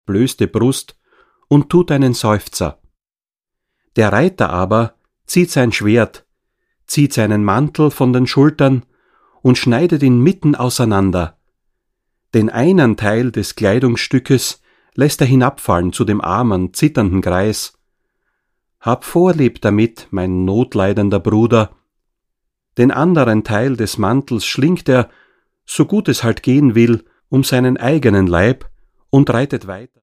blößte Brust und tut einen Seufzer. Der Reiter aber zieht sein Schwert, zieht seinen Mantel von den Schultern und schneidet ihn mitten auseinander. Den einen Teil des Kleidungsstückes lässt er hinabfallen zu dem armen, zitternden Greis. Hab Vorlieb damit, mein notleidender Bruder. Den anderen Teil des Mantels schlingt er, so gut es halt gehen will, um seinen eigenen Leib und reitet weiter.